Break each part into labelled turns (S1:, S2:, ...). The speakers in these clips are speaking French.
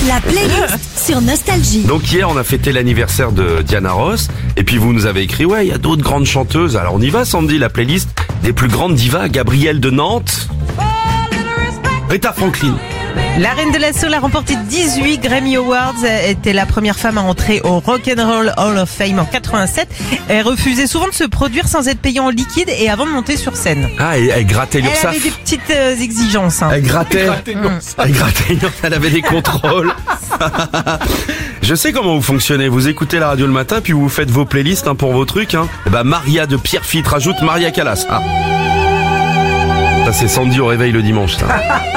S1: La playlist sur Nostalgie.
S2: Donc hier, on a fêté l'anniversaire de Diana Ross. Et puis vous nous avez écrit, ouais, il y a d'autres grandes chanteuses. Alors on y va, Sandy, la playlist des plus grandes divas. Gabrielle de Nantes. Rita Franklin.
S3: La reine de la soul a remporté 18 Grammy Awards, était la première femme à entrer au Rock and Roll Hall of Fame en 87. Elle refusait souvent de se produire sans être payée en liquide et avant de monter sur scène.
S2: Ah, et elle grattait
S3: Elle
S2: l'URSSAF.
S3: avait des petites exigences.
S2: Elle grattait. Elle grattait, elle avait des contrôles. Je sais comment vous fonctionnez. Vous écoutez la radio le matin, puis vous faites vos playlists pour vos trucs. Et bah Maria de Pierrefitte rajoute Maria Callas. Ah. Ça c'est Sandy au réveil le dimanche, ça.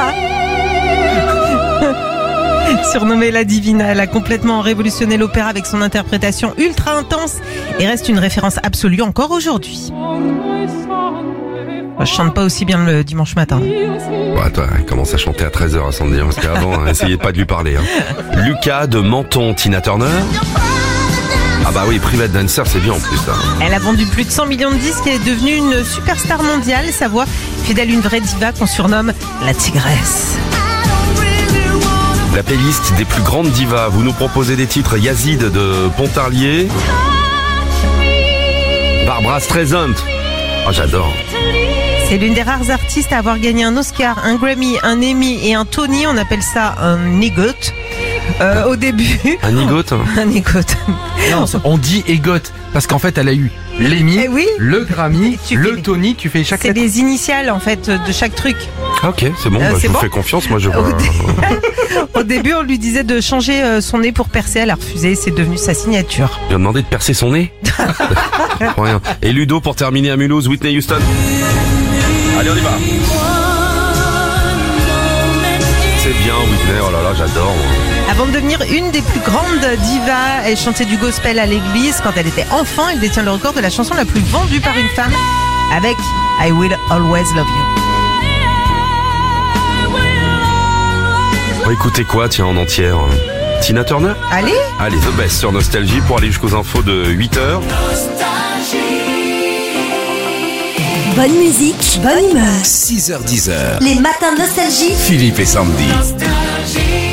S3: Surnommée la Divina, elle a complètement révolutionné l'opéra avec son interprétation ultra intense et reste une référence absolue encore aujourd'hui. Je chante pas aussi bien le dimanche matin.
S2: Ouais, toi, elle commence à chanter à 13h à Sandy, parce qu'avant, essayez pas de lui parler. Lucas de Menton, Tina Turner. Ah bah oui, Private Dancer, c'est bien en plus. Ça.
S3: Elle a vendu plus de 100 millions de disques et est devenue une superstar mondiale. Sa voix fait d'elle une vraie diva qu'on surnomme la Tigresse.
S2: La playlist des plus grandes divas. Vous nous proposez des titres. Yazid de Pontarlier. Barbra Streisand. Oh, j'adore.
S3: C'est l'une des rares artistes à avoir gagné un Oscar, un Grammy, un Emmy et un Tony. On appelle ça un EGOT. Au début.
S2: Un EGOT.
S3: Un EGOT.
S4: Non, on dit EGOT parce qu'en fait elle a eu l'Emmy,
S3: oui.
S4: le Grammy, le
S3: fais
S4: Tony, tu fais chaque
S3: C'est
S4: lettre.
S3: des initiales en fait de chaque truc.
S2: Ok, c'est bon,
S3: c'est
S2: je vous
S3: bon
S2: fais confiance, moi je vois.
S3: Au début, on lui disait de changer son nez pour percer. Elle a refusé, c'est devenu sa signature.
S2: Il a demandé de percer son nez. Rien. Et Ludo pour terminer à Mulhouse, Whitney Houston. Allez, on y va. C'est bien Whitney, oh là là, j'adore.
S3: Avant de devenir une des plus grandes divas, elle chantait du gospel à l'église. Quand elle était enfant, elle détient le record de la chanson la plus vendue par une femme avec I Will Always Love You.
S2: Écoutez quoi, tiens, en entière? Tina Turner?
S3: Allez.
S2: Allez, The Best sur Nostalgie pour aller jusqu'aux infos de 8h.
S1: Bonne musique, bonne humeur.
S5: 6h-10h.
S1: Les matins de Nostalgie.
S5: Philippe et Sandy.